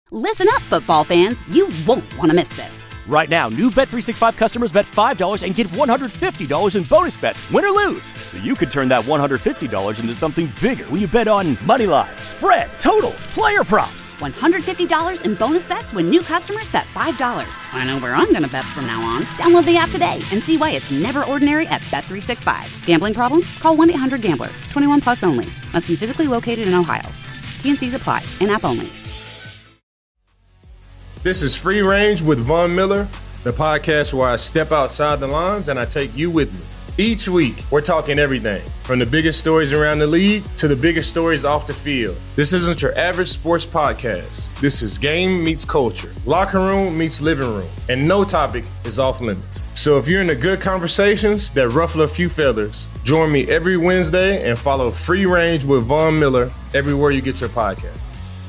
Listen up, football fans. You won't want to miss this. Right now, new Bet365 customers bet $5 and get $150 in bonus bets, win or lose. So you could turn that $150 into something bigger when you bet on money line, spread, totals, player props. $150 in bonus bets when new customers bet $5. I know where I'm going to bet from now on. Download the app today and see why it's never ordinary at Bet365. Gambling problem? Call 1-800-GAMBLER. 21 plus only. Must be physically located in Ohio. T&Cs apply. In-app only. This is Free Range with Von Miller, the podcast where I step outside the lines and I take you with me. Each week, we're talking everything from the biggest stories around the league to the biggest stories off the field. This isn't your average sports podcast. This is game meets culture, locker room meets living room, and no topic is off limits. So if you're into good conversations that ruffle a few feathers, join me every Wednesday and follow Free Range with Von Miller everywhere you get your podcast.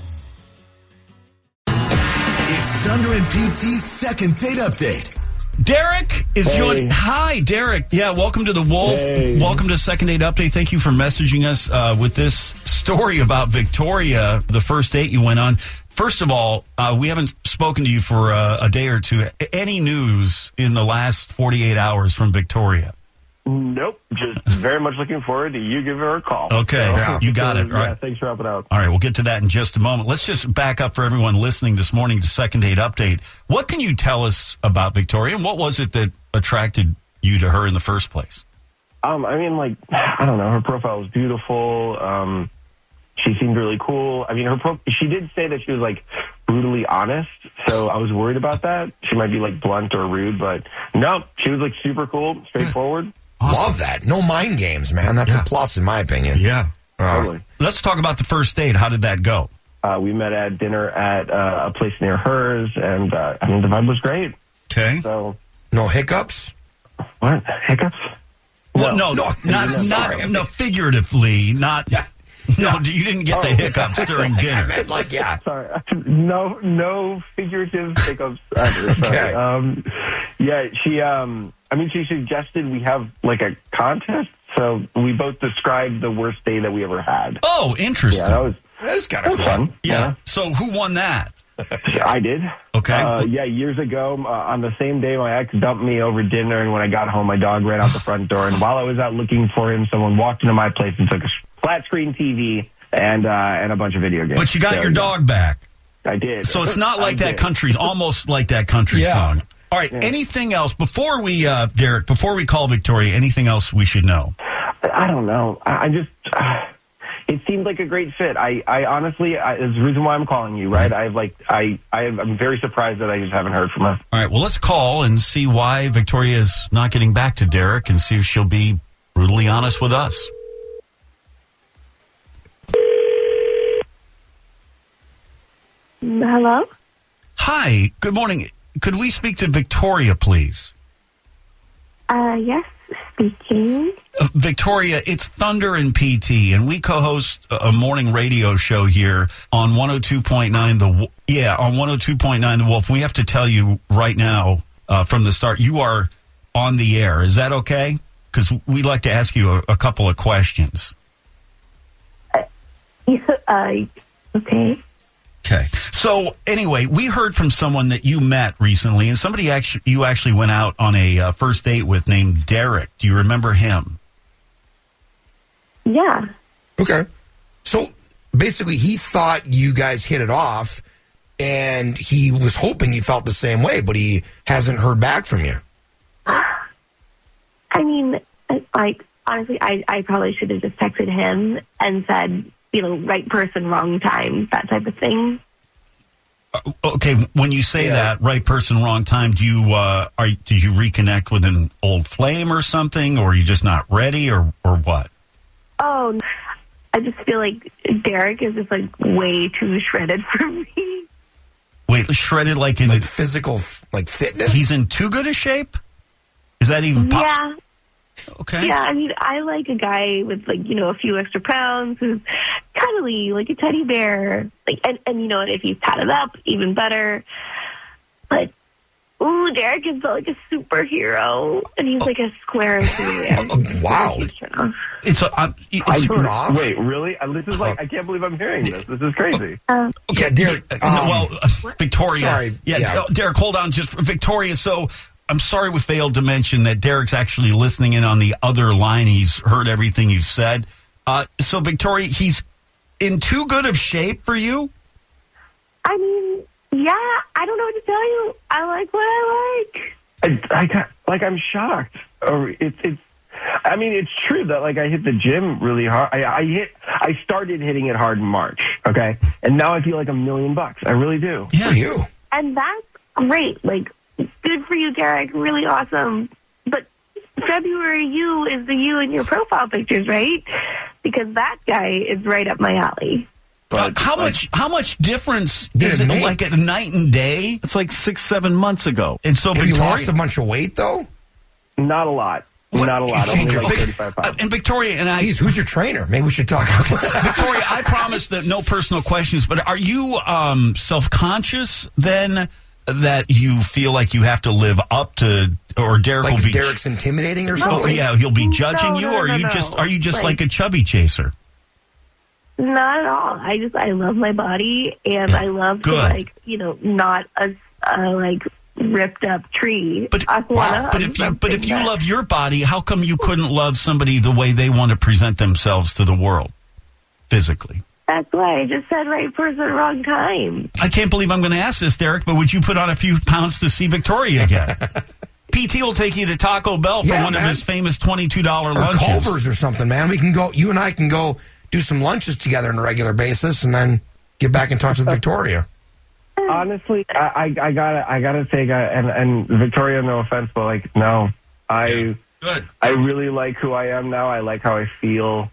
Thunder and PT's second date update. Derek is joining. Hi, Derek. Yeah, welcome to the Wolf. Hey. Welcome to Second Date Update. Thank you for messaging us with this story about Victoria, the first date you went on. First of all, we haven't spoken to you for a day or two. Any news in the last 48 hours from Victoria? Nope. Just very much looking forward to you giving her a call. Okay, you got it. All right. Yeah, thanks for helping out. All right, we'll get to that in just a moment. Let's just back up for everyone listening this morning to Second Date Update. What can you tell us about Victoria, and what was it that attracted you to her in the first place? I mean, I don't know. Her profile was beautiful. She seemed really cool. I mean, she did say that she was, brutally honest, so I was worried about that. She might be, blunt or rude, but no, she was, super cool, straightforward. Awesome. Love that. No mind games, man. That's a plus in my opinion. Yeah. Totally. Let's talk about the first date. How did that go? We met at dinner at a place near hers, and, the vibe was great. Okay. So. No hiccups? What? Hiccups? Well, not figuratively, not... Yeah. No, you didn't get the hiccups during dinner. I meant Sorry. No figurative hiccups ever. Sorry. Okay. She suggested we have, a contest, so we both described the worst day that we ever had. Oh, interesting. Yeah, that is kind of cool. Fun. Yeah. So who won that? I did. Okay. Years ago, on the same day, my ex dumped me over dinner, and when I got home, my dog ran out the front door, and while I was out looking for him, someone walked into my place and took a flat screen TV and a bunch of video games. But you got your dog back. I did. So it's not like that country, almost like that country song. All right, anything else? Before we, Derek, before we call Victoria, anything else we should know? I don't know. I just... it seemed like a great fit. I honestly, it's the reason why I'm calling you, right? I'm very surprised that I just haven't heard from her. All right, well, let's call and see why Victoria is not getting back to Derek and see if she'll be brutally honest with us. Hello? Hi, good morning. Could we speak to Victoria, please? Yes, speaking. Victoria, it's Thunder and PT, and we co-host a morning radio show here on 102.9 on 102.9 The Wolf. We have to tell you right now from the start, you are on the air. Is that okay? Because we'd like to ask you a couple of questions. Okay. Okay. So anyway, we heard from someone that you met recently, and somebody you actually went out on a first date with named Derek. Do you remember him? Yeah. Okay. So basically he thought you guys hit it off and he was hoping you felt the same way, but he hasn't heard back from you. I mean, honestly, I probably should have just texted him and said, right person, wrong time, that type of thing. Okay, when you say that, right person, wrong time, did you reconnect with an old flame or something, or are you just not ready, or what? Oh, I just feel like Derek is just way too shredded for me. Wait, shredded like in physical, fitness? He's in too good a shape? Is that even possible? Yeah. Okay. Yeah, I mean, I like a guy with a few extra pounds who's cuddly, like a teddy bear. And if he's tatted up, even better. But ooh, Derek is like a superhero. And he's like a square enthusiast. Wow. I turn off? Wait, really? This is like, I can't believe I'm hearing this. This is crazy. Okay, Derek. Victoria. Sorry. Yeah, Derek, hold on. Just Victoria. So I'm sorry we failed to mention that Derek's actually listening in on the other line. He's heard everything you've said. So, Victoria, he's in too good of shape for you? I mean, yeah, I don't know what to tell you. I like what I like. I'm shocked. It's true that like I hit the gym really hard. I started hitting it hard in March, okay? And now I feel like $1 million. I really do. Yeah, you. And that's great. Like, good for you, Derek. Really awesome. But February you is the you in your profile pictures, right? Because that guy is right up my alley. But how much difference is it like at night and day? It's like 6-7 months ago. And so Have you lost a bunch of weight, though? Not a lot. Not a lot. Only like 35 pounds. And Victoria and I... Jeez, who's your trainer? Maybe we should talk about that. Victoria, I promise that no personal questions, but are you self-conscious then that you feel like you have to live up to... Or Derek like will be... Derek's intimidating or something? Oh, yeah, he'll be judging you, or are you just like a chubby chaser? Not at all. I love my body, and I love to not a ripped up tree. But if you love your body, how come you couldn't love somebody the way they want to present themselves to the world physically? That's why I just said right person, wrong time. I can't believe I'm going to ask this, Derek, but would you put on a few pounds to see Victoria again? PT will take you to Taco Bell for one of his famous $22 lunches. Culver's or something, man. We can go. You and I can go do some lunches together on a regular basis, and then get back in touch with Victoria. Honestly, I gotta say, and Victoria, no offense, but like, no, I really like who I am now. I like how I feel.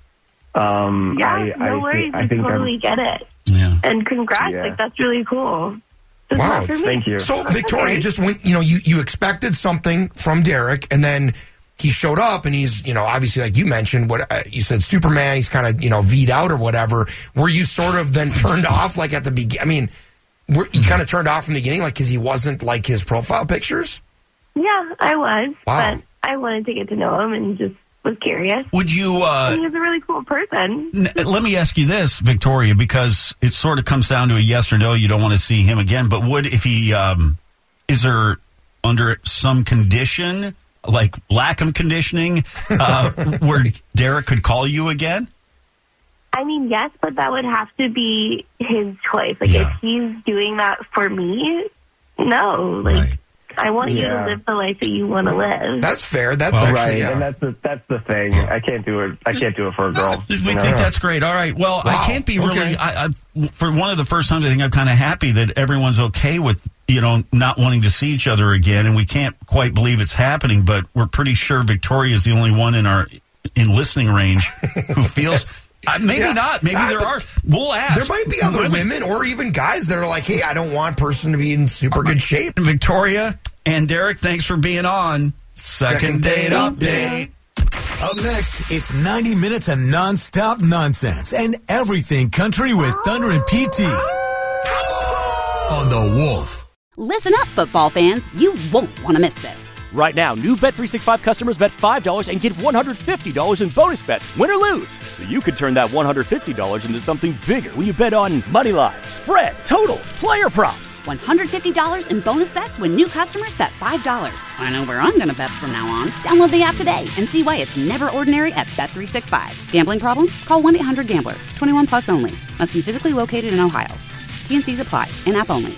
No worries. I totally get it. Yeah. And congrats, that's really cool. Wow, thank you. So Victoria, just when you expected something from Derek, and then he showed up, and he's obviously, like you mentioned, what you said, Superman. He's kind of V'd out or whatever. Were you sort of then turned off like at the beginning? I mean, you kind of turned off from the beginning, like because he wasn't like his profile pictures? Yeah, I was. Wow. But I wanted to get to know him and just was curious. Would you... he was a really cool person. Let me ask you this, Victoria, because it sort of comes down to a yes or no. You don't want to see him again. But if he... is there under some condition, like lack of conditioning, where Derek could call you again? I mean, yes, but that would have to be his choice. Like, if he's doing that for me, no. Like, I want you to live the life that you want to live. That's fair. That's actually, and that's the thing. I can't do it. I can't do it for a girl. We think that's great. All right. Well, I can't be really. I for one of the first times, I think I'm kind of happy that everyone's okay with not wanting to see each other again, and we can't quite believe it's happening. But we're pretty sure Victoria is the only one in listening range who feels. Maybe not. Maybe there are. We'll ask. There might be other women or even guys that are like, hey, I don't want a person to be in super good shape. Victoria and Derek, thanks for being on Second Date Update. Up next, it's 90 minutes of nonstop nonsense and everything country with Thunder and PT on The Wolf. Listen up, football fans. You won't want to miss this. Right now, new Bet365 customers bet $5 and get $150 in bonus bets, win or lose. So you could turn that $150 into something bigger when you bet on moneyline, spread, totals, player props. $150 in bonus bets when new customers bet $5. I know where I'm going to bet from now on. Download the app today and see why it's never ordinary at Bet365. Gambling problem? Call 1-800-GAMBLER. 21 plus only. Must be physically located in Ohio. T&Cs apply. In-app only.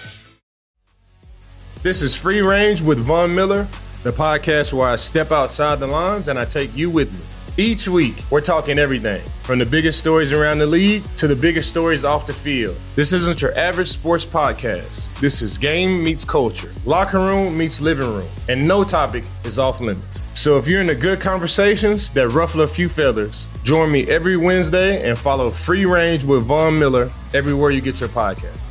This is Free Range with Von Miller, the podcast where I step outside the lines and I take you with me. Each week, we're talking everything from the biggest stories around the league to the biggest stories off the field. This isn't your average sports podcast. This is game meets culture, locker room meets living room, and no topic is off limits. So if you're into good conversations that ruffle a few feathers, join me every Wednesday and follow Free Range with Von Miller everywhere you get your podcast.